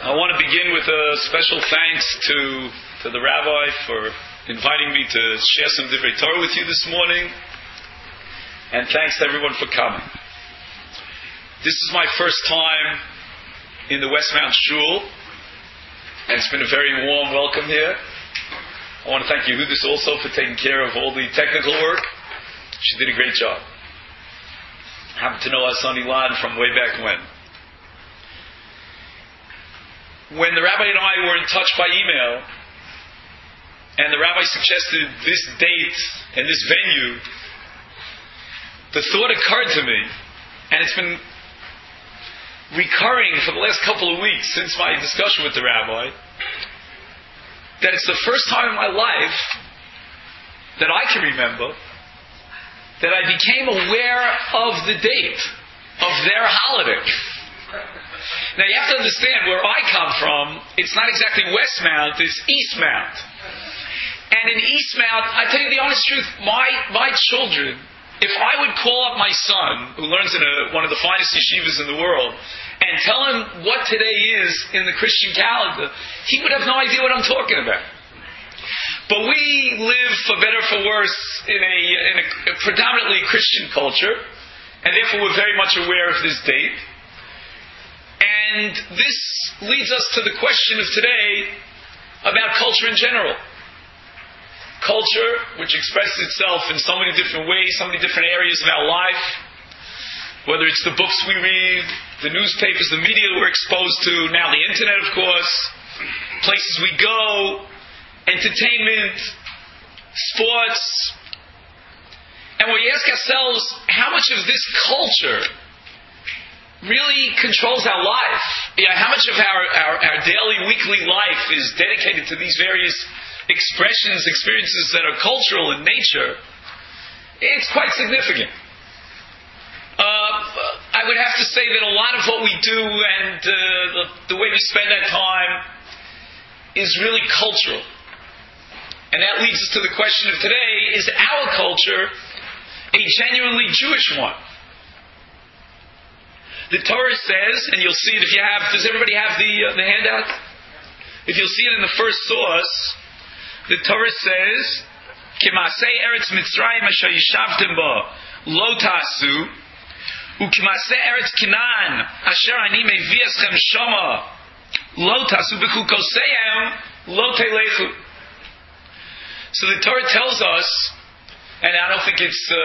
I want to begin with a special thanks to the Rabbi for inviting me to share some Divrei Torah with you this morning, and thanks to everyone for coming. This is my first time in the Westmount Shul, and it's been a very warm welcome here. I want to thank Yehudis also for taking care of all the technical work. She did a great job. I happen to know Hassan Ilan from way back when. When the Rabbi and I were in touch by email, and the Rabbi suggested this date and this venue, the thought occurred to me, and it's been recurring for the last couple of weeks since my discussion with the Rabbi, that it's the first time in my life that I can remember that I became aware of the date of their holiday. Now you have to understand where I come from, it's not exactly Westmount, it's Eastmount. And in Eastmount, I tell you the honest truth, my children, if I would call up my son, who learns in one of the finest yeshivas in the world, and tell him what today is in the Christian calendar, he would have no idea what I'm talking about. But we live, for better or for worse, in a predominantly Christian culture, and therefore we're very much aware of this date. And this leads us to the question of today about culture in general. Culture, which expresses itself in so many different ways, so many different areas of our life, whether it's the books we read, the newspapers, the media we're exposed to, now the internet, of course, places we go, entertainment, sports. And we ask ourselves, how much of this culture really controls our life? How much of our daily, weekly life is dedicated to these various expressions, experiences that are cultural in nature? It's quite significant. I would have to say that a lot of what we do and the way we spend that time is really cultural. And that leads us to the question of today, is our culture a genuinely Jewish one? The Torah says, and you'll see it if you have, does everybody have the handout? If you'll see it in the first source, the Torah says, K'masei Eretz Mitzrayim asher yishavtem bo lo ta'asu, u'k'masei Eretz Canaan asher ani mevi eschem shama lo ta'asu b'chukoseihem lo telechu. So the Torah tells us, and I don't think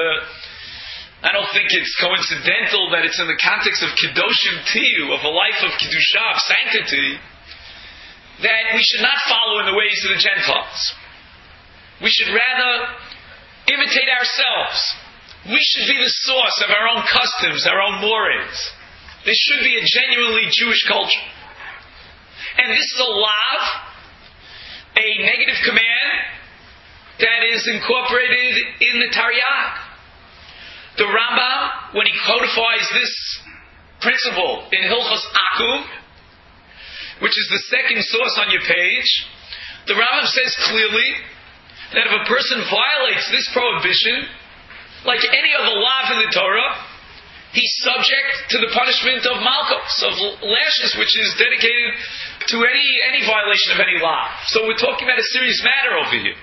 it's coincidental that it's in the context of Kedoshim Tiyu, of a life of Kedusha, of sanctity, that we should not follow in the ways of the Gentiles. We should rather imitate ourselves. We should be the source of our own customs, our own mores. This should be a genuinely Jewish culture. And this is a lav, a negative command, that is incorporated in the Taryag. The Rambam, when he codifies this principle in Hilchos Akum, which is the second source on your page, the Rambam says clearly that if a person violates this prohibition, like any other law in the Torah, he's subject to the punishment of malchus, of lashes, which is dedicated to any violation of any law. So we're talking about a serious matter over here.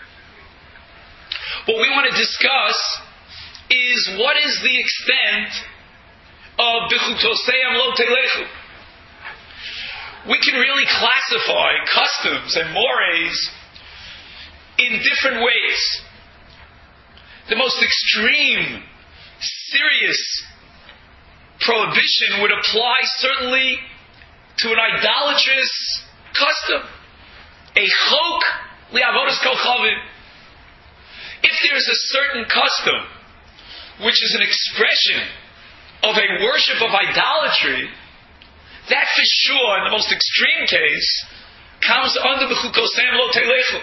What we want to discuss is what is the extent of B'chutoseim lo telechu. We can really classify customs and mores in different ways. The most extreme, serious prohibition would apply certainly to an idolatrous custom. A chok li'avodas kochavim. If there is a certain custom which is an expression of a worship of idolatry, that for sure, in the most extreme case, comes under the B'chukoseim lo telechu.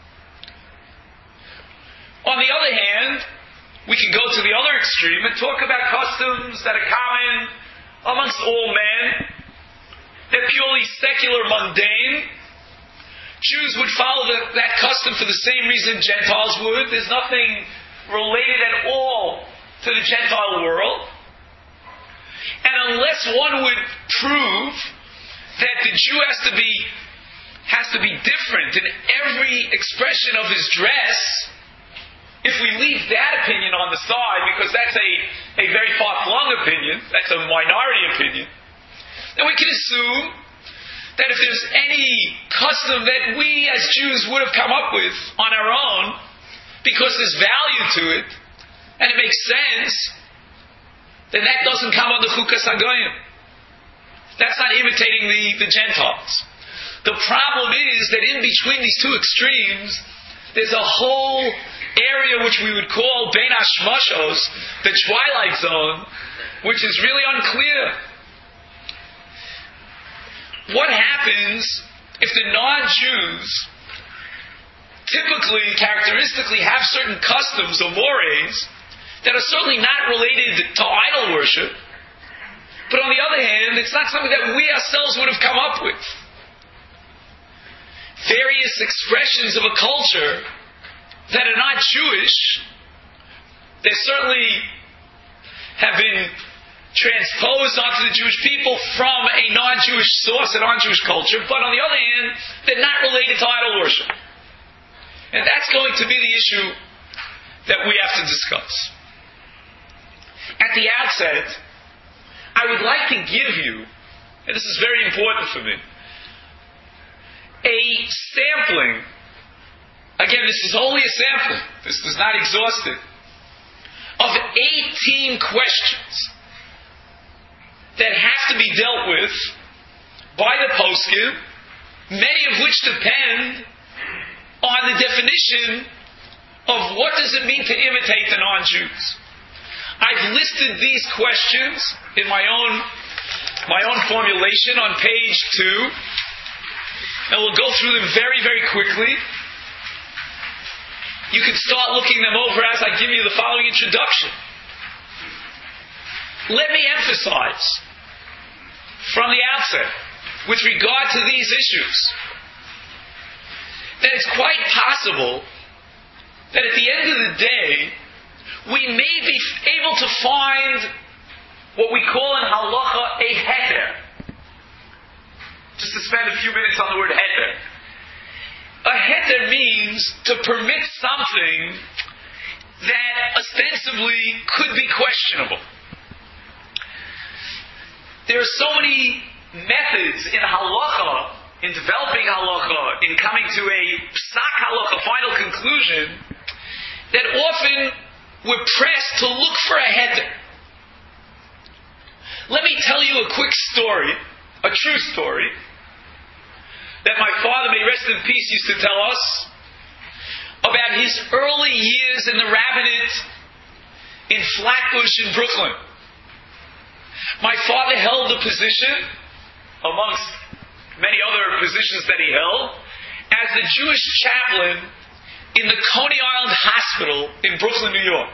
On the other hand, we can go to the other extreme and talk about customs that are common amongst all men. They're purely secular, mundane. Jews would follow that custom for the same reason Gentiles would. There's nothing related at all to the Gentile world. And unless one would prove that the Jew has to be different in every expression of his dress, if we leave that opinion on the side, because that's a very far-flung opinion, that's a minority opinion, then we can assume that if there's any custom that we as Jews would have come up with on our own, because there's value to it, and it makes sense, then that doesn't come under Chukas HaGoyim. That's not imitating the Gentiles. The problem is that in between these two extremes, there's a whole area which we would call Bein HaShmashos, the twilight zone, which is really unclear. What happens if the non-Jews typically, characteristically, have certain customs or mores that are certainly not related to idol worship, but on the other hand, it's not something that we ourselves would have come up with? Various expressions of a culture that are not Jewish, they certainly have been transposed onto the Jewish people from a non-Jewish source, a non-Jewish culture, but on the other hand, they're not related to idol worship. And that's going to be the issue that we have to discuss. At the outset, I would like to give you, and this is very important for me, a sampling. Again, this is only a sampling. This does not exhaust it. Of 18 questions that have to be dealt with by the poskim, many of which depend on the definition of what does it mean to imitate the non-Jews. I've listed these questions in my own formulation on page 2, and we'll go through them very, very quickly. You can start looking them over as I give you the following introduction. Let me emphasize from the outset, with regard to these issues, that it's quite possible that at the end of the day, we may be able to find what we call in halacha a heter. Just to spend a few minutes on the word heter. A heter means to permit something that ostensibly could be questionable. There are so many methods in halacha, in developing halacha, in coming to a psak halacha, final conclusion, that often we're pressed to look for a heter. Let me tell you a quick story, a true story, that my father, may rest in peace, used to tell us about his early years in the rabbinate in Flatbush in Brooklyn. My father held a position, amongst many other positions that he held, as the Jewish chaplain in the Coney Island Hospital in Brooklyn, New York.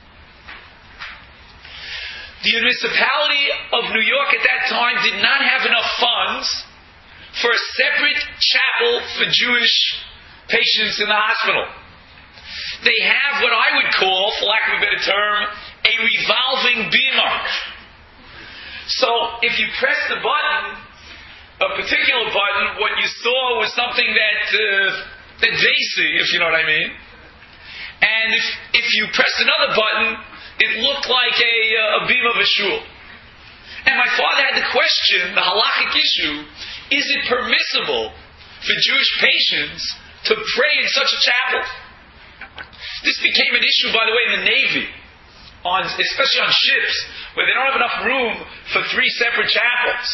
The municipality of New York at that time did not have enough funds for a separate chapel for Jewish patients in the hospital. They have what I would call, for lack of a better term, a revolving bima. So if you press the button, a particular button, what you saw was something that they see, if you know what I mean. And if you pressed another button, it looked like a beam of a shul. And my father had the question, the halachic issue, is it permissible for Jewish patients to pray in such a chapel? This became an issue, by the way, in the Navy, especially on ships, where they don't have enough room for 3 separate chapels.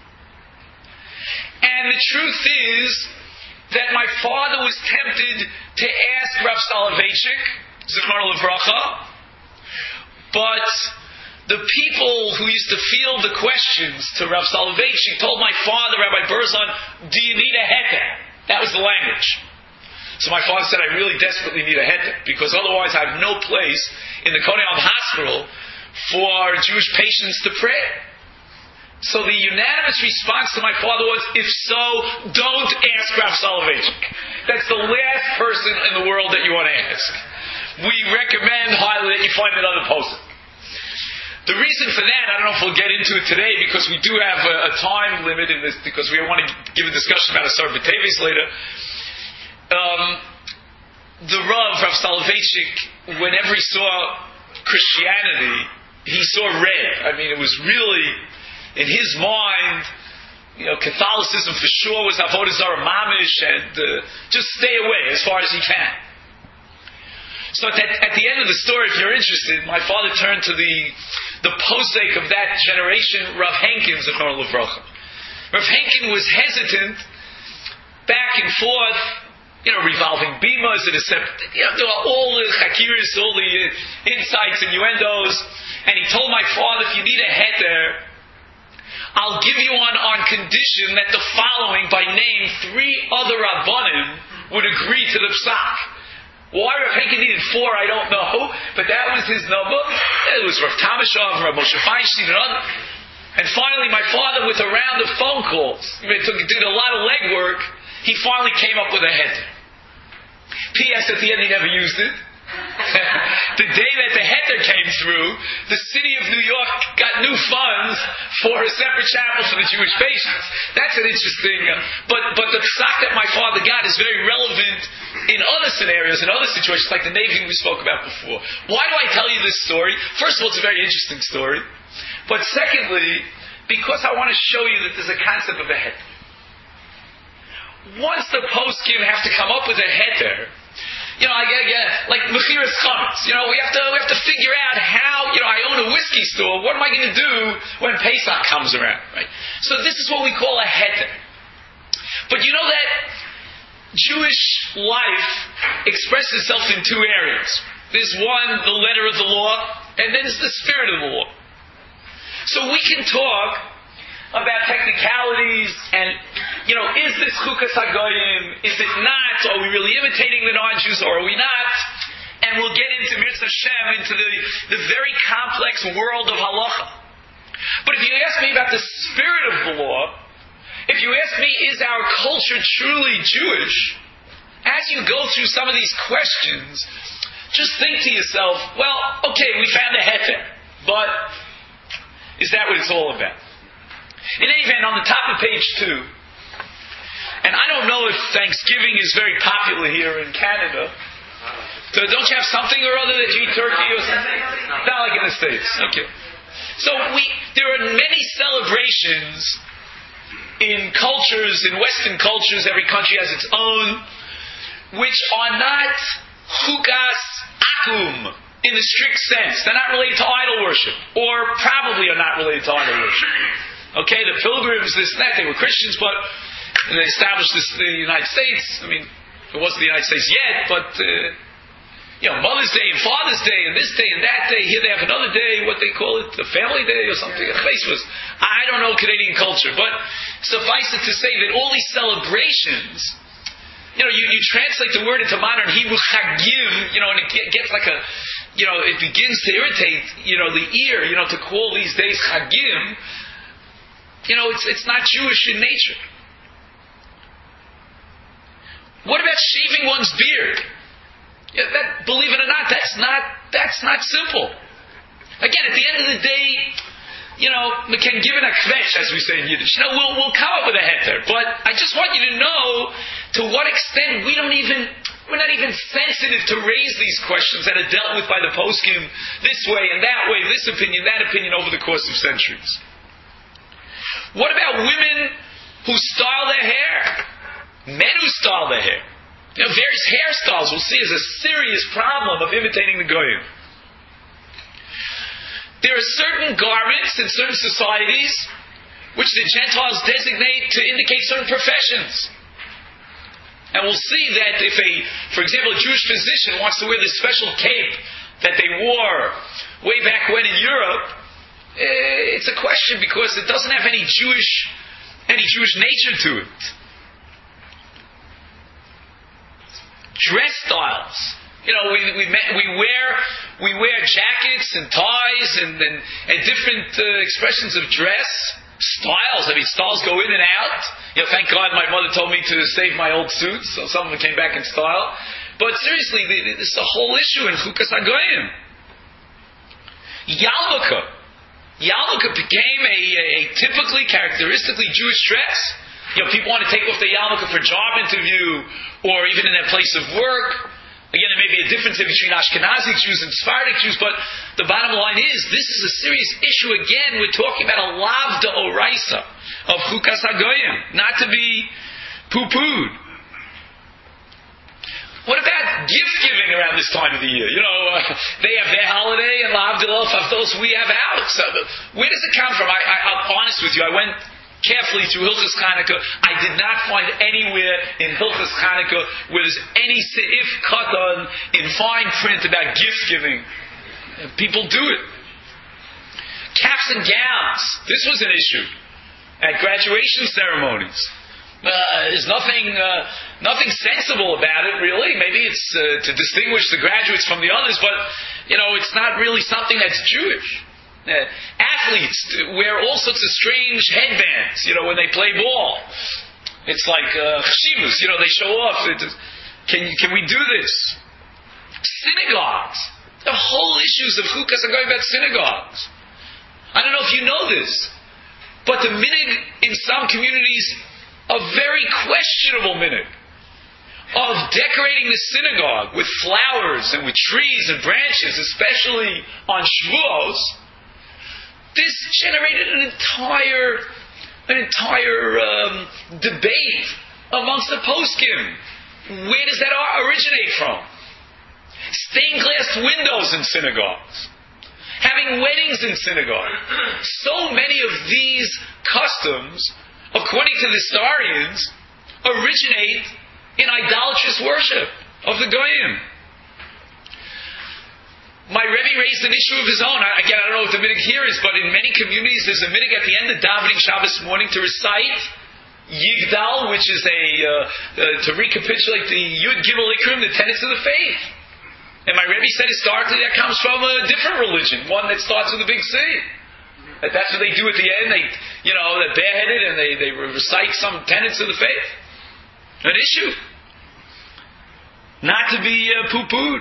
And the truth is that my father was tempted to ask Rav Soloveitchik, Zichrono Livracha, but the people who used to field the questions to Rav Soloveitchik told my father, Rabbi Berzon, do you need a heter? That was the language. So my father said, I really desperately need a heter, because otherwise I have no place in the Coney Island Hospital for Jewish patients to pray. So the unanimous response to my father was, if so, don't ask Rav Soloveitchik. That's the last person in the world that you want to ask. We recommend highly that you find another posuk. The reason for that, I don't know if we'll get into it today because we do have a time limit in this, because we want to give a discussion about Asar B'Teves later. The Rav Soloveitchik, whenever he saw Christianity, he saw red. I mean, it was really, in his mind, Catholicism for sure was Avodah Zarah Mamish, and just stay away as far as he can. So at the end of the story, if you're interested, my father turned to the posek of that generation, Rav Henkin, Zechron Levrocha. Rav Henkin was hesitant, back and forth, revolving bimas, and there were all the chakiris, all the insights, innuendos, and he told my father, if you need a heter, I'll give you one on condition that the following, by name, 3 other Rabbanim would agree to the psak. Why Rav Henkin needed 4, I don't know, but that was his number. It was Rav Tamashov, Rav Moshe Feinstein, and others. And finally, my father, with a round of phone calls, did a lot of legwork, he finally came up with a heter. P.S. at the end, he never used it. The day that the heter came through, the city of New York got new funds for a separate chapel for the Jewish patients. That's an interesting. But the psak that my father got is very relevant in other scenarios, in other situations, like the Navy we spoke about before. Why do I tell you this story? First of all, it's a very interesting story. But secondly, because I want to show you that there's a concept of a heter. Once the poskim have to come up with a heter, like Mechiras Chametz. We have to figure out how. I own a whiskey store. What am I going to do when Pesach comes around? Right. So this is what we call a heter. But you know that Jewish life expresses itself in 2 areas. There's one, the letter of the law, and then there's the spirit of the law. So we can talk about technicalities and, is this Chukas HaGoyim? Is it not? Are we really imitating the non-Jews or are we not? And we'll get into Mitzvah Hashem, into the very complex world of halacha. But if you ask me about the spirit of the law, if you ask me, is our culture truly Jewish? As you go through some of these questions, just think to yourself, well, okay, we found a heter, but is that what it's all about? In any event, on the top of page 2, and I don't know if Thanksgiving is very popular here in Canada. So don't you have something or other that you eat turkey or something? Not like in the States. Okay. So there are many celebrations in cultures, in Western cultures, every country has its own, which are not chukas akum in the strict sense. They're not related to idol worship, or probably are not related to idol worship. Okay, the Pilgrims, this and that, they were Christians, but they established this in the United States. I mean, it wasn't the United States yet, but Mother's Day and Father's Day and this day and that day. Here they have another day, what they call it, the Family Day or something. I don't know Canadian culture, but suffice it to say that all these celebrations, you translate the word into modern Hebrew, chagim, and it gets like it begins to irritate, the ear, to call these days chagim. It's not Jewish in nature. What about shaving one's beard? Believe it or not, that's not simple. Again, at the end of the day, we can give it a kvetch, as we say in Yiddish. We'll come up with a heter, but I just want you to know to what extent we're not even sensitive to raise these questions that are dealt with by the poskim this way and that way, this opinion, that opinion over the course of centuries. What about women who style their hair? Men who style their hair? Various hairstyles we'll see is a serious problem of imitating the Goyim. There are certain garments in certain societies which the Gentiles designate to indicate certain professions. And we'll see that if for example, a Jewish physician wants to wear this special cape that they wore way back when in Europe, it's a question because it doesn't have any Jewish nature to it. Dress styles. We wear jackets and ties and different expressions of dress. Styles. Styles go in and out. Thank God my mother told me to save my old suits, so some of them came back in style. But seriously, this is a whole issue in Chukas HaGoyim. Yarmulke. yarmulke became a typically, characteristically Jewish dress. People want to take off the yarmulke for a job interview, or even in their place of work. Again, there may be a difference between Ashkenazi Jews and Sephardic Jews, but the bottom line is, this is a serious issue. Again, we're talking about a lav d'oraisa of Chukas HaGoyim, not to be poo-pooed. What about gift giving around this time of the year? They have their holiday, and L'Havdil Favdos, we have ours. So where does it come from? I'm honest with you. I went carefully through Hilchos Chanukah. I did not find anywhere in Hilchos Chanukah where there's any seif katan in fine print about gift giving. People do it. Caps and gowns. This was an issue at graduation ceremonies. There's nothing sensible about it, really. Maybe it's to distinguish the graduates from the others, but it's not really something that's Jewish. Athletes wear all sorts of strange headbands, when they play ball. It's like chshivus, they show off. Can we do this? Synagogues. The whole issues of Chukas are going about synagogues. I don't know if you know this, but the minhag in some communities, a very questionable minhag of decorating the synagogue with flowers and with trees and branches, especially on Shavuos. This generated an entire debate amongst the poskim. Where does that originate from? Stained glass windows in synagogues, having weddings in synagogue. So many of these customs, according to the historians, originate in idolatrous worship of the Goyim. My Rebbe raised an issue of his own. I don't know what the minhag here is, but in many communities there's a minhag at the end of davening Shabbos morning to recite Yigdal, which is to recapitulate the Yud Gimel Ikrim, the tenets of the faith. And my Rebbe said historically that comes from a different religion, one that starts with a big C. That's what they do at the end. They're bareheaded and they recite some tenets of the faith. An issue. Not to be poo-pooed.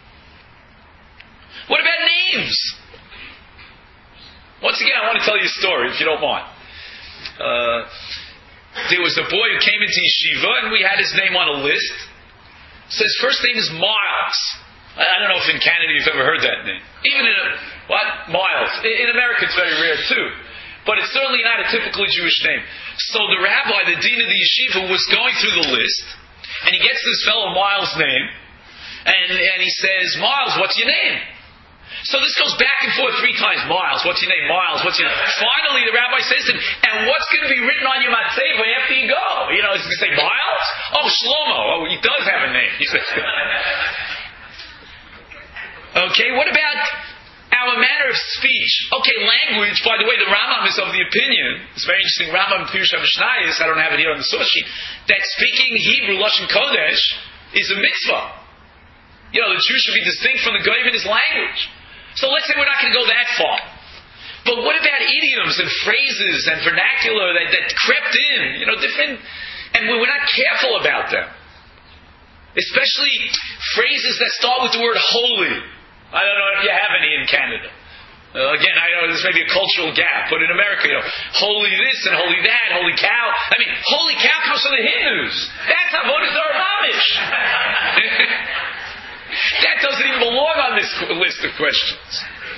What about names? Once again, I want to tell you a story, if you don't mind. There was a boy who came into yeshiva, and we had his name on a list. So his first name is Miles. I don't know if in Canada you've ever heard that name. Even in Miles. In America it's very rare too. But it's certainly not a typically Jewish name. So the rabbi, the dean of the yeshiva, was going through the list, and he gets this fellow Miles' name, and he says, Miles, what's your name? So this goes back and forth 3 times. Miles, what's your name? Miles, what's your name? Finally, the rabbi says to him, and what's going to be written on your matzeva after you go? Is he going to say Miles? Oh, Shlomo. Oh, he does have a name. He says. Okay, what about our manner of speech? Okay, language, by the way, the Rambam is of the opinion, it's very interesting, Rambam Pirush HaMishnayos, I don't have it here on the source sheet, that speaking Hebrew, Lashon Kodesh, is a mitzvah. The Jew should be distinct from the Goyim in his language. So let's say we're not going to go that far. But what about idioms and phrases and vernacular that crept in, different, and we're not careful about them. Especially phrases that start with the word holy. I don't know if you have any in Canada. Again, I know there's maybe a cultural gap, but in America, holy this and holy that, holy cow. I mean, holy cow comes from the Hindus. That's Avodah Zarah mamish. That doesn't even belong on this list of questions.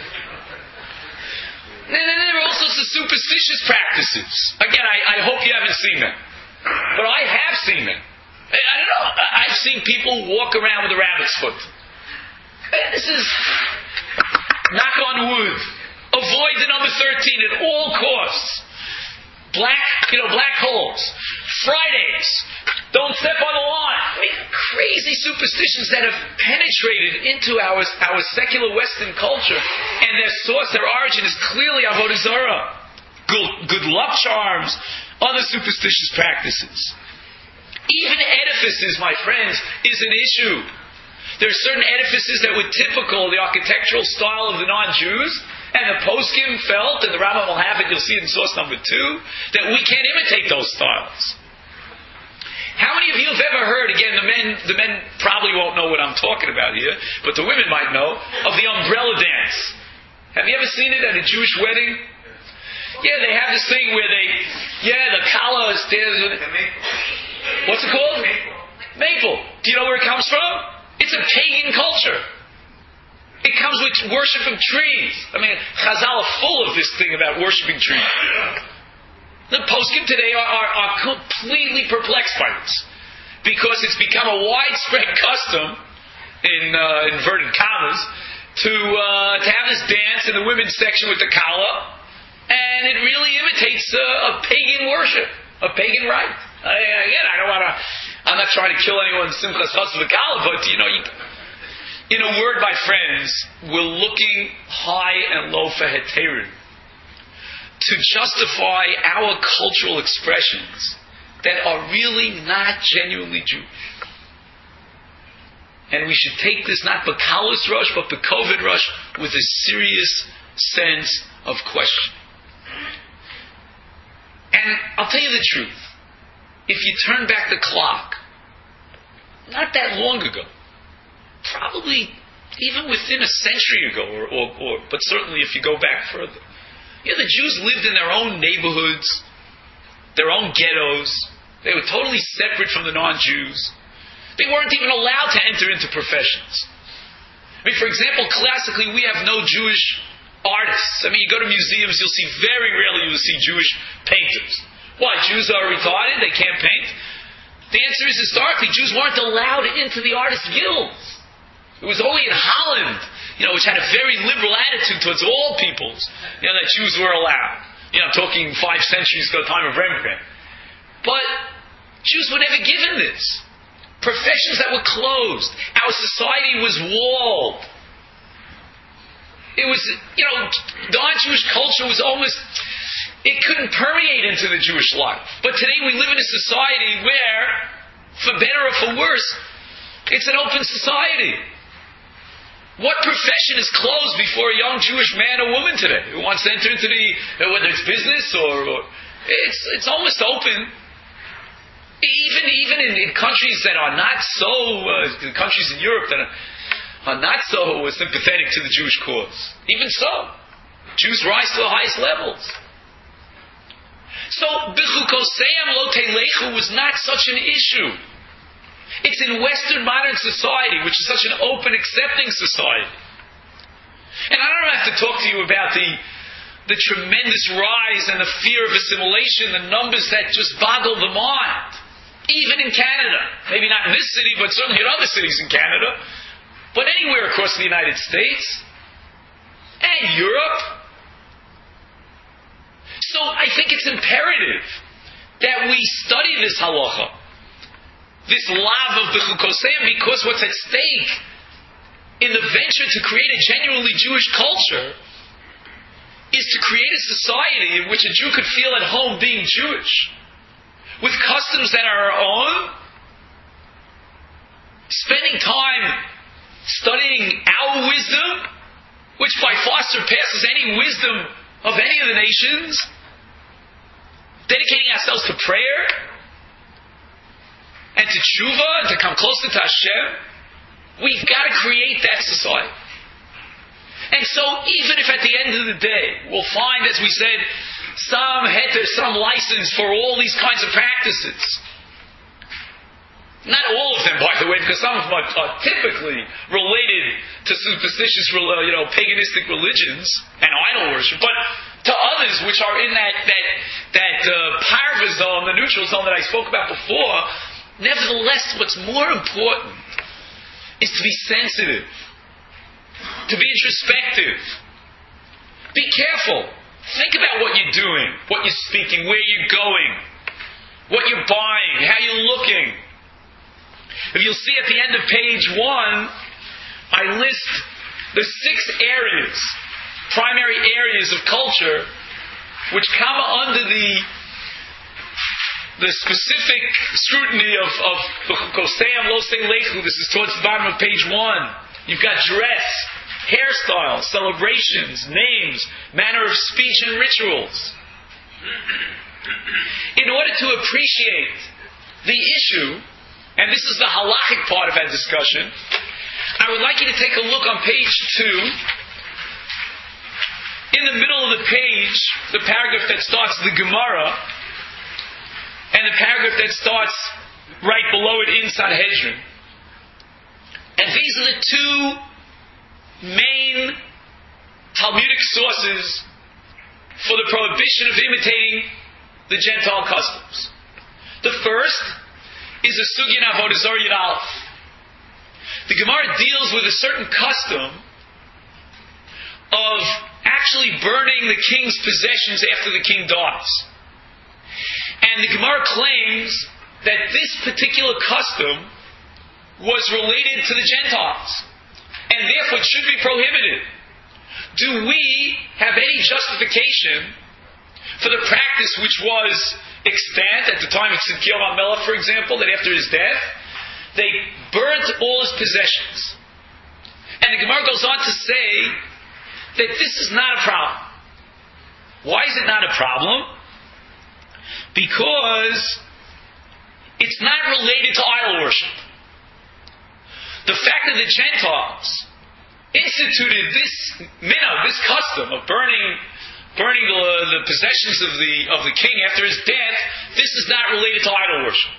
And then there are all sorts of superstitious practices. Again, I hope you haven't seen them. But I have seen them. I don't know. I've seen people walk around with a rabbit's foot. This is, knock on wood, avoid the number 13 at all costs. Black holes. Fridays. Don't step on the line. I mean, crazy superstitions that have penetrated into our secular Western culture, and their source, their origin is clearly Avodah Zarah. Good luck charms, other superstitious practices. Even edifices, my friends, is an issue. There are certain edifices that were typical of the architectural style of the non-Jews, and the poskim felt, and the Rambam will have it, you'll see it in source number 2, that we can't imitate those styles. How many of you have ever heard, again, the men probably won't know what I'm talking about here, but the women might know, of the umbrella dance. Have you ever seen it at a Jewish wedding? Yeah, they have this thing where the kala is there. What's it called? Maple. Do you know where it comes from? It's a pagan culture. It comes with worshiping trees. I mean, Chazal are full of this thing about worshiping trees. The poskim today are completely perplexed by this, because it's become a widespread custom, in inverted commas, to have this dance in the women's section with the kala, and it really imitates a pagan worship, a pagan rite. I'm not trying to kill anyone's simchas chas v'kala, but in a word, my friends, we're looking high and low for heterim to justify our cultural expressions that are really not genuinely Jewish. And we should take this not B'kalus rush, but B'kovid rush with a serious sense of question. And I'll tell you the truth. If you turn back the clock, not that long ago, probably even within a century ago, or but certainly if you go back further, the Jews lived in their own neighborhoods, their own ghettos. They were totally separate from the non-Jews. They weren't even allowed to enter into professions. I mean, for example, classically, we have no Jewish artists. I mean, you go to museums, you'll see very rarely Jewish painters. Why? Jews are retarded? They can't paint? The answer is, historically, Jews weren't allowed into the artists' guilds. It was only in Holland, which had a very liberal attitude towards all peoples, that Jews were allowed. I'm talking 5 centuries ago, time of Rembrandt. But Jews were never given this. Professions that were closed. Our society was walled. It was, non-Jewish culture was almost, it couldn't permeate into the Jewish life. But today we live in a society where, for better or for worse, it's an open society. What profession is closed before a young Jewish man or woman today who wants to enter into whether it's business or it's almost open. Even in countries that are not so, countries in Europe that are not so sympathetic to the Jewish cause. Even so, Jews rise to the highest levels. So, B'chukoseim lo telechu was not such an issue. It's in Western modern society, which is such an open, accepting society. And I don't have to talk to you about the tremendous rise and the fear of assimilation, the numbers that just boggle the mind. Even in Canada. Maybe not in this city, but certainly in other cities in Canada. But anywhere across the United States. And Europe. So I think it's imperative that we study this halacha. This lav of B'chukoseim, because what's at stake in the venture to create a genuinely Jewish culture is to create a society in which a Jew could feel at home being Jewish, with customs that are our own, spending time studying our wisdom, which by far surpasses any wisdom of any of the nations, dedicating ourselves to prayer, and to tshuva, and to come closer to Hashem. We've got to create that society. And so, even if at the end of the day, we'll find, as we said, some heter, some license for all these kinds of practices. Not all of them, by the way, because some of them are typically related to superstitious, paganistic religions and idol worship, but to others which are in that parva zone, the neutral zone that I spoke about before. Nevertheless, what's more important is to be sensitive, to be introspective. Be careful. Think about what you're doing, what you're speaking, where you're going, what you're buying, how you're looking. If you'll see at the end of page 1, I list the 6 areas, primary areas of culture, which come under the specific scrutiny of Koseim Lo Lechu. This is towards the bottom of page 1. You've got dress, hairstyle, celebrations, names, manner of speech, and rituals. In order to appreciate the issue, and this is the halachic part of our discussion, I would like you to take a look on page 2 in the middle of the page, the paragraph that starts the Gemara, and the paragraph that starts right below it in Sanhedrin. And these are the two main Talmudic sources for the prohibition of imitating the Gentile customs. The first is the Sugya in Avodah Zarah Yud Aleph. The Gemara deals with a certain custom of actually burning the king's possessions after the king dies. And the Gemara claims that this particular custom was related to the Gentiles, and therefore it should be prohibited. Do we have any justification for the practice which was extant at the time of Tzidkiyahu HaMelech, for example, that after his death, they burnt all his possessions? And the Gemara goes on to say that this is not a problem. Why is it not a problem? Because it's not related to idol worship. The fact that the Gentiles instituted this minhag, this custom of burning the possessions of the king after his death, this is not related to idol worship.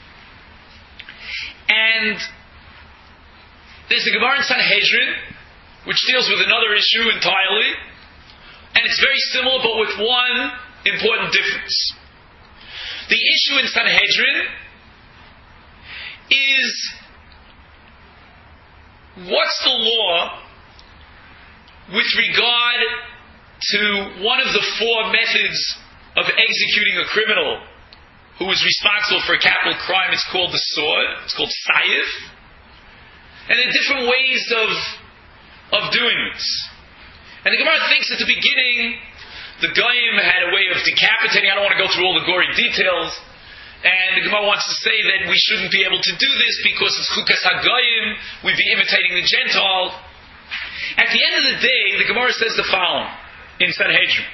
And there's the Gemara in Sanhedrin, which deals with another issue entirely, and it's very similar but with one important difference. The issue in Sanhedrin is, what's the law with regard to one of the four methods of executing a criminal who is responsible for a capital crime? It's called the sword. It's called sayif. And there are different ways of doing this. And the Gemara thinks at the beginning the Goyim had a way of decapitating. I don't want to go through all the gory details. And the Gemara wants to say that we shouldn't be able to do this because it's Chukas HaGoyim, we'd be imitating the Gentile. At the end of the day, the Gemara says the following in Sanhedrin.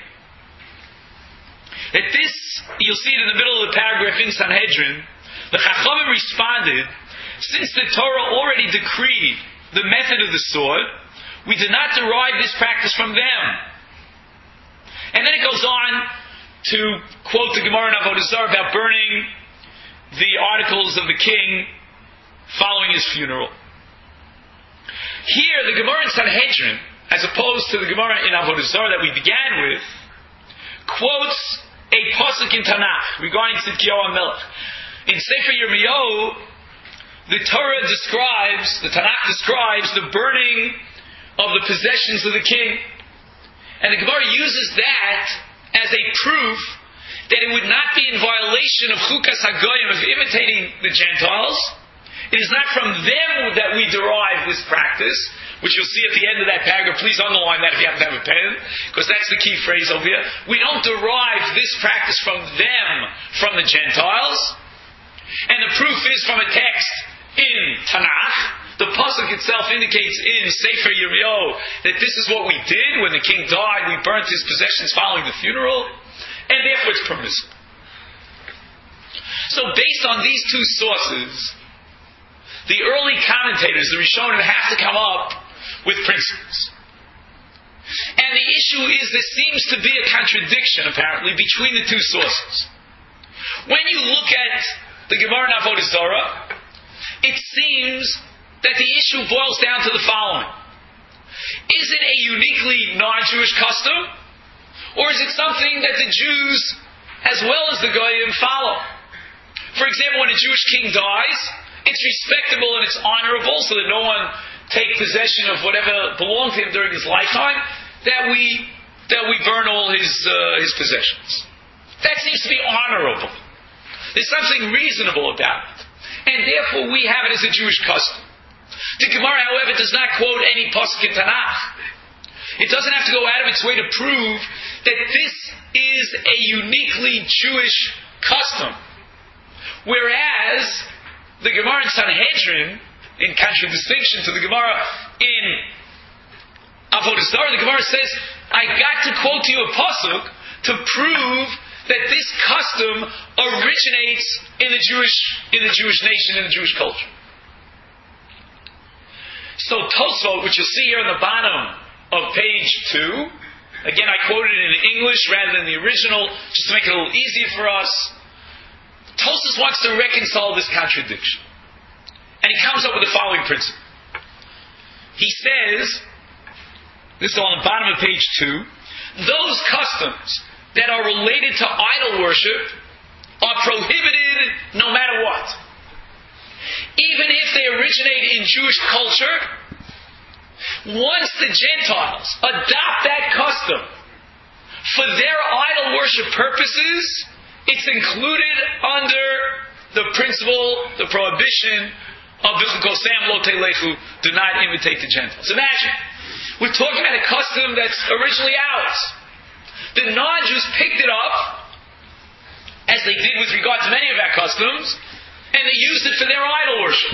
That this, you'll see it in the middle of the paragraph in Sanhedrin, the Chachamim responded, since the Torah already decreed the method of the sword, we did not derive this practice from them. And then it goes on to quote the Gemara in Avodah Zarah about burning the articles of the king following his funeral. Here, the Gemara in Sanhedrin, as opposed to the Gemara in Avodah Zarah that we began with, quotes a pasuk in Tanakh regarding Tzidkiyahu HaMelech. In Sefer Yirmiyahu, the Tanakh describes the burning of the possessions of the king. And the Gemara uses that as a proof that it would not be in violation of Chukas HaGoyim, of imitating the Gentiles. It is not from them that we derive this practice, which you'll see at the end of that paragraph. Please underline that if you happen to have a pen, because that's the key phrase over here. We don't derive this practice from them, from the Gentiles. And the proof is from a text in Tanakh. The pasuk itself indicates in Sefer Yirmiyahu that this is what we did when the king died. We burnt his possessions following the funeral, and therefore it's permissible. So based on these two sources, the early commentators, the Rishonim, have to come up with principles. And the issue is there seems to be a contradiction, apparently, between the two sources. When you look at the Gemara in Avodah Zarah, it seems that the issue boils down to the following. Is it a uniquely non-Jewish custom? Or is it something that the Jews, as well as the Goyim, follow? For example, when a Jewish king dies, it's respectable and it's honorable so that no one take possession of whatever belonged to him during his lifetime, that we burn all his possessions. That seems to be honorable. There's something reasonable about it. And therefore we have it as a Jewish custom. The Gemara, however, does not quote any pasuk in Tanakh. It doesn't have to go out of its way to prove that this is a uniquely Jewish custom. Whereas the Gemara in Sanhedrin, in contradistinction to the Gemara in Avodah Zarah, the Gemara says, I got to quote to you a pasuk to prove that this custom originates in the Jewish nation, in the Jewish culture. So Tosfot, which you'll see here on the bottom of page 2, Again, I quoted it in English rather than the original, just to make it a little easier for us. Tosfos wants to reconcile this contradiction. And he comes up with the following principle. He says, this is on the bottom of page 2, those customs that are related to idol worship are prohibited no matter what. Even if they originate in Jewish culture, once the Gentiles adopt that custom for their idol worship purposes, it's included under the principle, the prohibition of Bichul Kosam Lo Telechu, do not imitate the Gentiles. Imagine, we're talking about a custom that's originally ours. The non-Jews picked it up, as they did with regard to many of our customs, and they used it for their idol worship.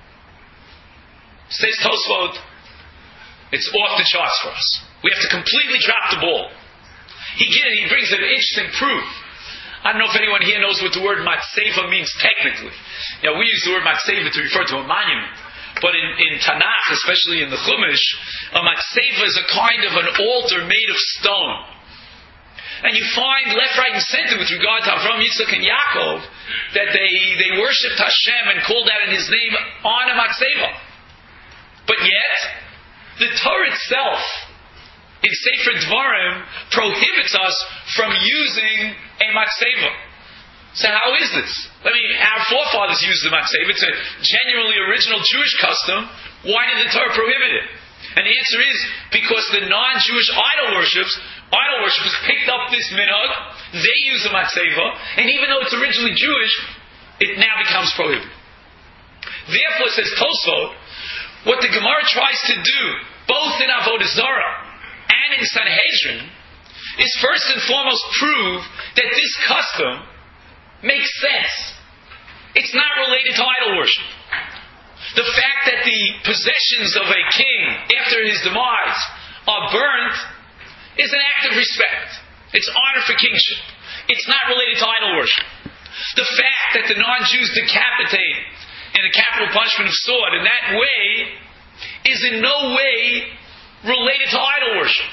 Says Tosfot, it's off the charts for us. We have to completely drop the ball. He brings an interesting proof. I don't know if anyone here knows what the word matzeva means technically. We use the word matzeva to refer to a monument. But in Tanakh, especially in the Chumash, a matzeva is a kind of an altar made of stone. And you find left, right, and center with regard to Avraham, Yitzchak, and Yaakov that they worshipped Hashem and called out in His name on a matzeva. But yet, the Torah itself, in Sefer Dvarim, prohibits us from using a matzeva. So how is this? Our forefathers used the matzeva. It's a genuinely original Jewish custom. Why did the Torah prohibit it? And the answer is because the non-Jewish idol worshippers picked up this minhag. They use the matzeva, and even though it's originally Jewish, it now becomes prohibited. Therefore, says Tosfot, what the Gemara tries to do, both in Avodah Zarah and in Sanhedrin, is first and foremost prove that this custom makes sense. It's not related to idol worship. The fact that the possessions of a king after his demise are burnt is an act of respect. It's honor for kingship. It's not related to idol worship. The fact that the non-Jews decapitate in the capital punishment of sword in that way is in no way related to idol worship.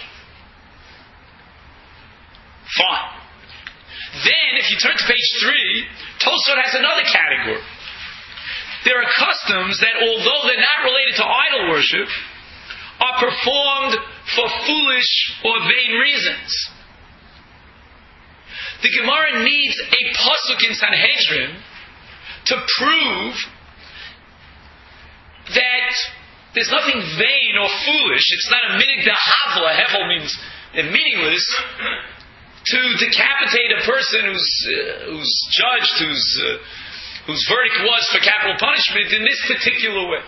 Fine. Then, if you turn to page 3, Tosfot has another category. There are customs that, although they're not related to idol worship, are performed for foolish or vain reasons. The Gemara needs a pasuk in Sanhedrin to prove that there's nothing vain or foolish. It's not a minig dehavla. Hevel means meaningless. To decapitate a person who's judged, whose verdict was for capital punishment in this particular way.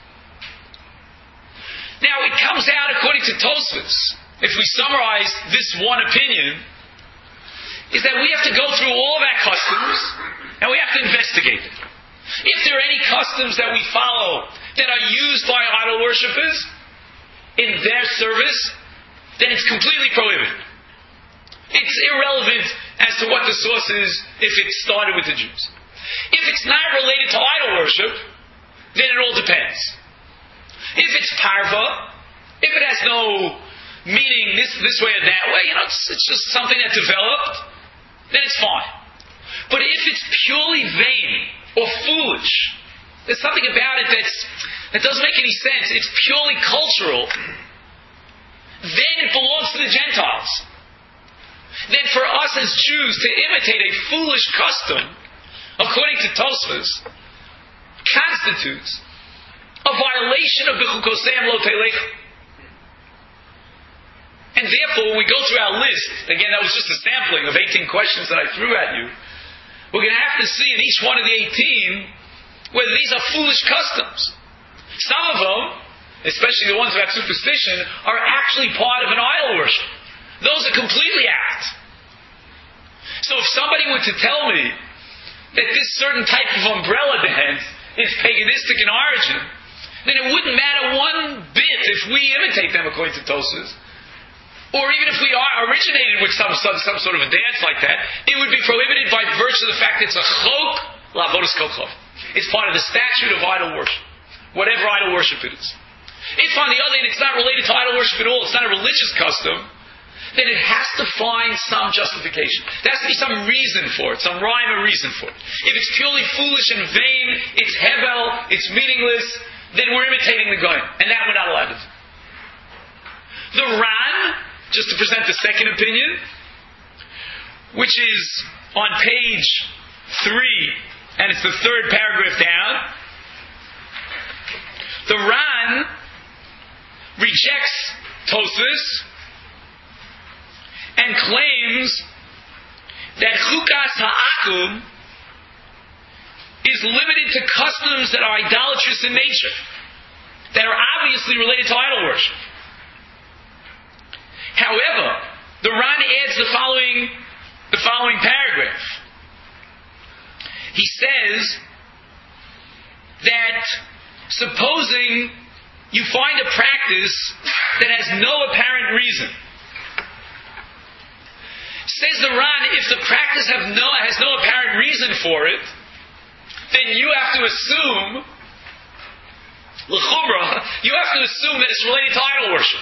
Now, it comes out according to Tosfos, if we summarize this one opinion, is that we have to go through all of our customs and we have to investigate them. If there are any customs that we follow that are used by idol worshippers in their service, then it's completely prohibited. It's irrelevant as to what the source is if it started with the Jews. If it's not related to idol worship, then it all depends. If it's parva, if it has no meaning this way or that way, it's just something that developed, then it's fine. But if it's purely vain or foolish, there's something about it that doesn't make any sense, it's purely cultural, then it belongs to the Gentiles. Then for us as Jews to imitate a foolish custom, according to Tosfos, constitutes a violation of Bichul Kosam Lo Telechu. And therefore, when we go through our list, again, that was just a sampling of 18 questions that I threw at you, we're going to have to see in each one of the 18 whether these are foolish customs. Some of them, especially the ones about superstition, are actually part of an idol worship. Those are completely apt. So if somebody were to tell me that this certain type of umbrella dance is paganistic in origin, then it wouldn't matter one bit if we imitate them according to Tosfos, or even if we are originated with some sort of a dance like that, it would be prohibited by virtue of the fact that it's a chok la'avodas kolchov. It's part of the statute of idol worship, whatever idol worship it is. If on the other hand it's not related to idol worship at all, it's not a religious custom, then it has to find some justification. There has to be some reason for it, some rhyme or reason for it. If it's purely foolish and vain, it's hevel, it's meaningless, then we're imitating the Goyim, and that we're not allowed to do. The Ran, just to present the second opinion, which is on page 3, and it's the third paragraph down, the Ran rejects Tosfos and claims that Chukas Ha'akum is limited to customs that are idolatrous in nature, that are obviously related to idol worship. However, the Ran adds the following paragraph. He says that supposing you find a practice that has no apparent reason. Says the Ran, if the practice has no apparent reason for it, then you have to assume, l'chumra, you have to assume that it's related to idol worship.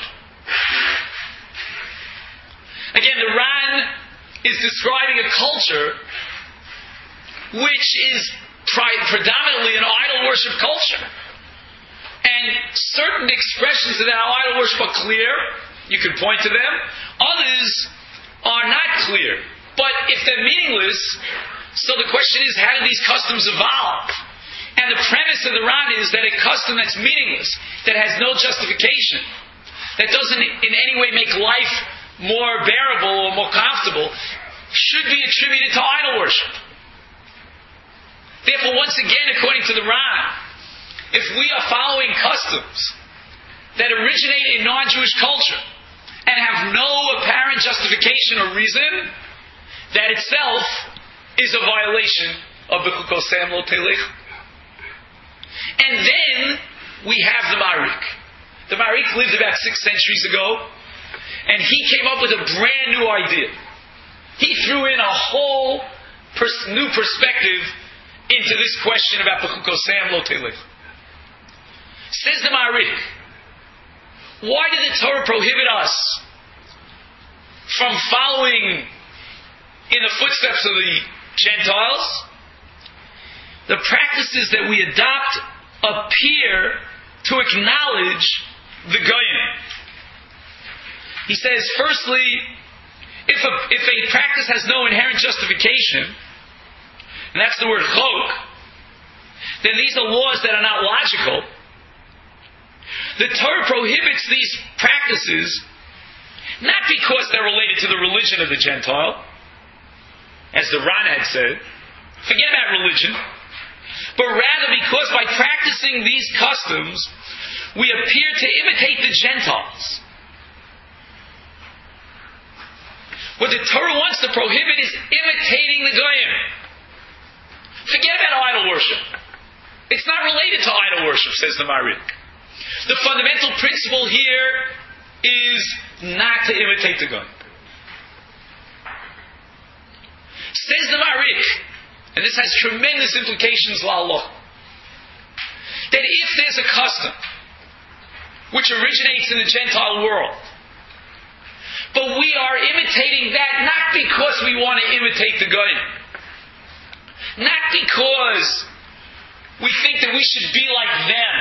Again, the Ran is describing a culture which is predominantly an idol worship culture. And certain expressions of that idol worship are clear. You can point to them. Others are not clear. But if they're meaningless, so the question is, how do these customs evolve? And the premise of the Ran is that a custom that's meaningless, that has no justification, that doesn't in any way make life more bearable or more comfortable, should be attributed to idol worship. Therefore, once again, according to the Ran, if we are following customs that originate in non-Jewish culture and have no apparent justification or reason, that itself is a violation of the Chukosam Lo Telech. And then we have the Marik. The Marik lived about 6 centuries ago, and he came up with a brand new idea. He threw in a whole new perspective into this question about the Chukosam Lo Telech. Says the Marik, why did the Torah prohibit us from following in the footsteps of the Gentiles? The practices that we adopt appear to acknowledge the Goyim. He says, firstly, if a practice has no inherent justification, and that's the word chok, then these are laws that are not logical. The Torah prohibits these practices not because they're related to the religion of the Gentile, as the Ran had said, forget about religion, but rather because by practicing these customs, we appear to imitate the Gentiles. What the Torah wants to prohibit is imitating the Goyim. Forget about idol worship. It's not related to idol worship, says the Marik. The fundamental principle here is not to imitate the Goyim. Says the Marik, and this has tremendous implications la'allah, that if there's a custom which originates in the Gentile world, but we are imitating that not because we want to imitate the Goyim, not because we think that we should be like them,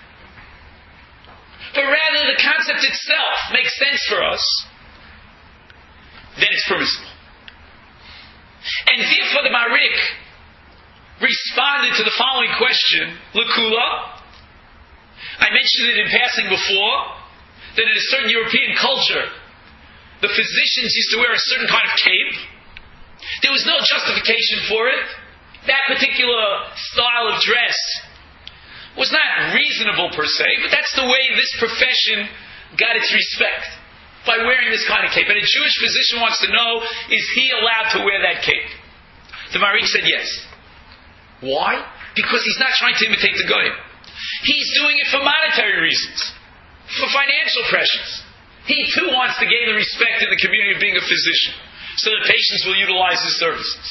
but rather the concept itself makes sense for us, then it's permissible. And therefore the Marik responded to the following question, L'Kula. I mentioned it in passing before, that in a certain European culture, the physicians used to wear a certain kind of cape. There was no justification for it. That particular style of dress was not reasonable per se, but that's the way this profession got its respect, by wearing this kind of cape. And a Jewish physician wants to know, is he allowed to wear that cape? The Marik said yes. Why? Because he's not trying to imitate the Goyim. He's doing it for monetary reasons, for financial pressures. He too wants to gain the respect in the community of being a physician, so that patients will utilize his services.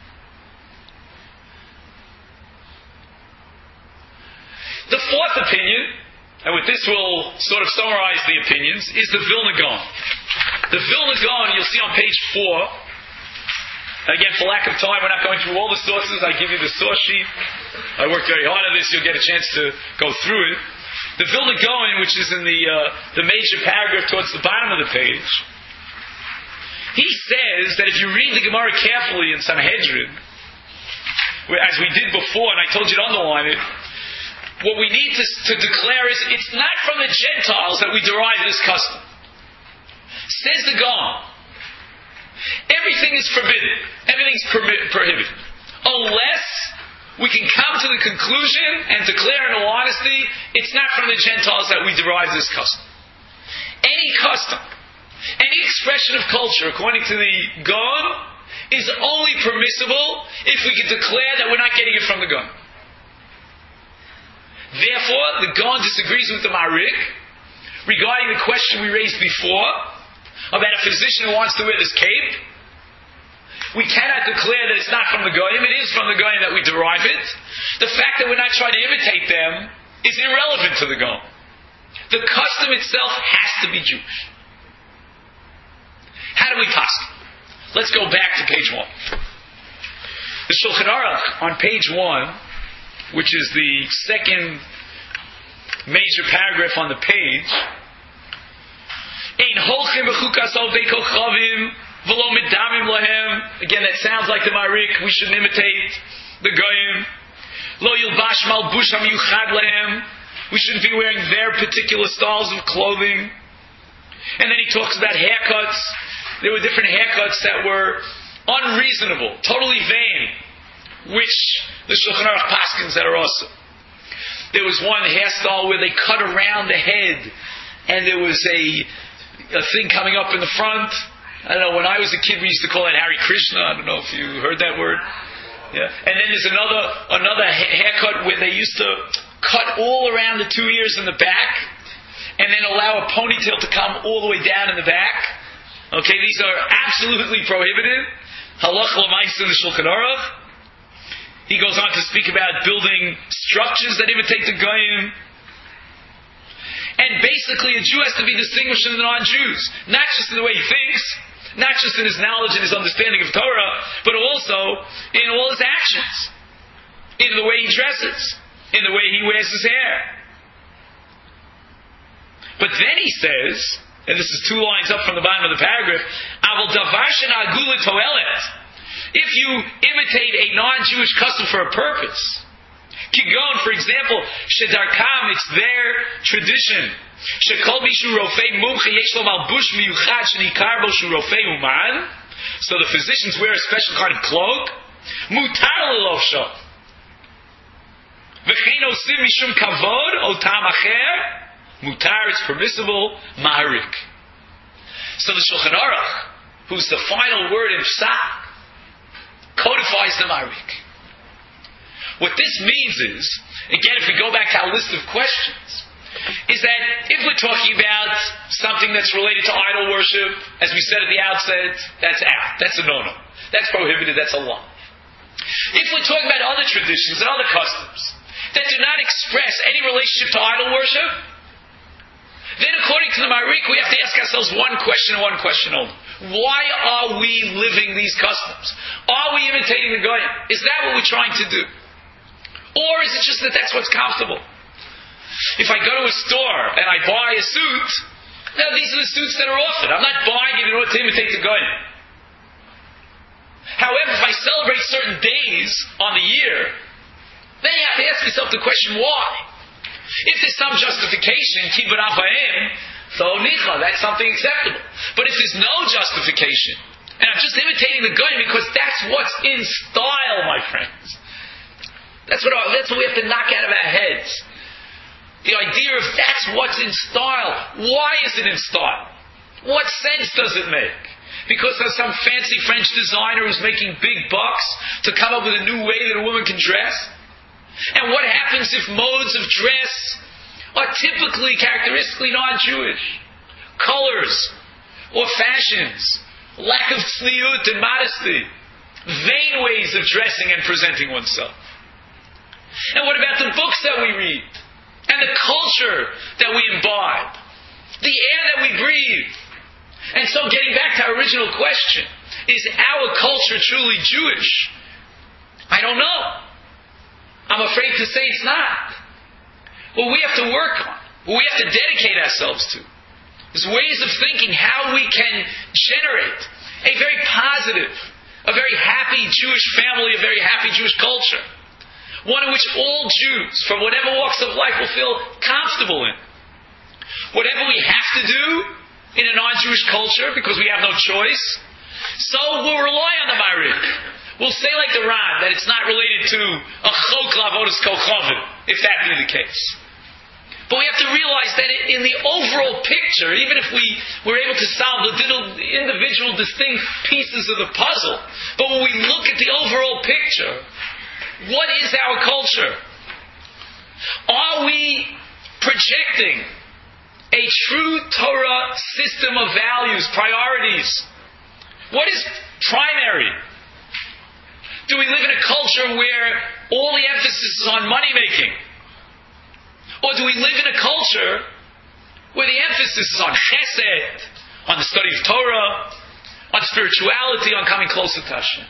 The fourth opinion, and with this we'll sort of summarize the opinions, is the Vilna Gaon. The Vilna Gaon, you'll see on page 4. Again, for lack of time, we're not going through all the sources. I give you the source sheet. I worked very hard on this. You'll get a chance to go through it. The Vilna Gaon, which is in the major paragraph towards the bottom of the page, he says that if you read the Gemara carefully in Sanhedrin, as we did before, and I told you to underline it, what we need to declare is it's not from the Gentiles that we derive this custom. Says the Gaon, everything is forbidden. Everything's prohibited. Unless we can come to the conclusion and declare in all honesty, it's not from the Gentiles that we derive this custom. Any custom, any expression of culture, according to the Gaon, is only permissible if we can declare that we're not getting it from the Gaon. Therefore, the Gaon disagrees with the Marik regarding the question we raised before about a physician who wants to wear this cape. We cannot declare that it's not from the Goyim. It is from the Goyim that we derive it. The fact that we're not trying to imitate them is irrelevant to the Goyim. The custom itself has to be Jewish. How do we pass? Let's go back to page 1. The Shulchan Aruch on page 1, which is the second major paragraph on the page, Ein holchim b'chukas al beit kochavim v'lo medamim lahem. Again, that sounds like the Marik. We shouldn't imitate the Goyim. Lo yilbash malbush hamiyuchad lahem. We shouldn't be wearing their particular styles of clothing. And then he talks about haircuts. There were different haircuts that were unreasonable, totally vain, which the Shulchan Aruch paskins that are also. There was one hairstyle where they cut around the head, and there was a thing coming up in the front. I don't know, when I was a kid we used to call it Hare Krishna. I don't know if you heard that word. Yeah. And then there's another haircut where they used to cut all around the 2 ears in the back and then allow a ponytail to come all the way down in the back. Okay, these are absolutely prohibited. Halach l'maisa in the Shulchan Aruch. He goes on to speak about building structures that imitate the Goyim. And basically, a Jew has to be distinguished from the non-Jews. Not just in the way he thinks, not just in his knowledge and his understanding of Torah, but also in all his actions. In the way he dresses, in the way he wears his hair. But then he says, and this is 2 lines up from the bottom of the paragraph, Aval davar shena agula toelet. If you imitate a non-Jewish custom for a purpose, Kigon, for example, Shedarkam, it's their tradition. Shekol bishu rofei mumche yesh lo malbush miyuchad shenikar bo shu rofei uman. So the physicians wear a special kind of cloak. Mutar lelovsho. V'chein osim mishum kavod otam acher. Mutar, it's permissible. Maharik. So the Shulchan Aruch, who's the final word in Psak, codifies the Maharik. What this means is, again, if we go back to our list of questions, is that if we're talking about something that's related to idol worship, as we said at the outset, that's out. That's a no-no. That's prohibited. That's a law. If we're talking about other traditions and other customs that do not express any relationship to idol worship, then according to the Marik, we have to ask ourselves one question and one question only. Why are we living these customs? Are we imitating the Goyim? Is that what we're trying to do? Or is it just that that's what's comfortable? If I go to a store and I buy a suit, now these are the suits that are offered. I'm not buying it in order to imitate the Goyim. However, if I celebrate certain days on the year, then you have to ask yourself the question, why? If there's some justification, kibbut avayim, so nicha, that's something acceptable. But if there's no justification, and I'm just imitating the Goyim because that's what's in style, my friends. That's what we have to knock out of our heads. The idea of that's what's in style. Why is it in style? What sense does it make? Because there's some fancy French designer who's making big bucks to come up with a new way that a woman can dress? And what happens if modes of dress are typically, characteristically non-Jewish? Colors or fashions, lack of tzniut and modesty, vain ways of dressing and presenting oneself. And what about the books that we read? And the culture that we imbibe? The air that we breathe? And so getting back to our original question, is our culture truly Jewish? I don't know. I'm afraid to say it's not. What we have to work on, what we have to dedicate ourselves to, is ways of thinking how we can generate a very positive, a very happy Jewish family, a very happy Jewish culture. One in which all Jews, from whatever walks of life, will feel comfortable in. Whatever we have to do in a non-Jewish culture, because we have no choice, so we'll rely on the Ma'ariv. We'll say like the Ran, that it's not related to a chok la'avodas kochavim, if that be the case. But we have to realize that in the overall picture, even if we were able to solve the individual distinct pieces of the puzzle, but when we look at the overall picture, what is our culture? Are we projecting a true Torah system of values, priorities? What is primary? Do we live in a culture where all the emphasis is on money making? Or do we live in a culture where the emphasis is on chesed, on the study of Torah, on spirituality, on coming closer to Hashem?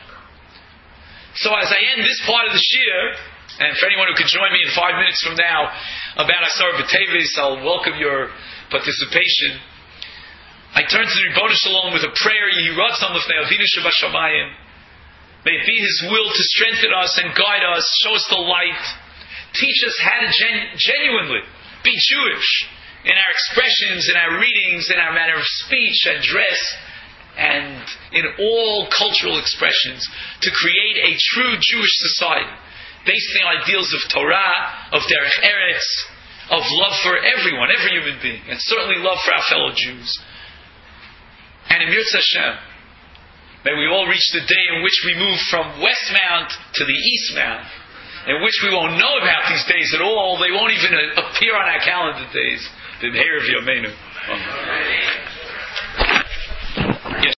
So as I end this part of the shiur, and for anyone who could join me in 5 minutes from now about Asar B'Teves, I'll welcome your participation. I turn to the Ribono Shalom with a prayer, Yehi Ratzon L'fnei Avinu Shebashamayim. May it be His will to strengthen us and guide us, show us the light, teach us how to genuinely be Jewish in our expressions, in our readings, in our manner of speech and dress, and in all cultural expressions, to create a true Jewish society based on the ideals of Torah, of Derech Eretz, of love for everyone, every human being, and certainly love for our fellow Jews. And in Yirtzeh Hashem, may we all reach the day in which we move from West Mount to the East Mount, in which we won't know about these days at all. They won't even appear on our calendar days. The Meir of Yomeinu. Amen.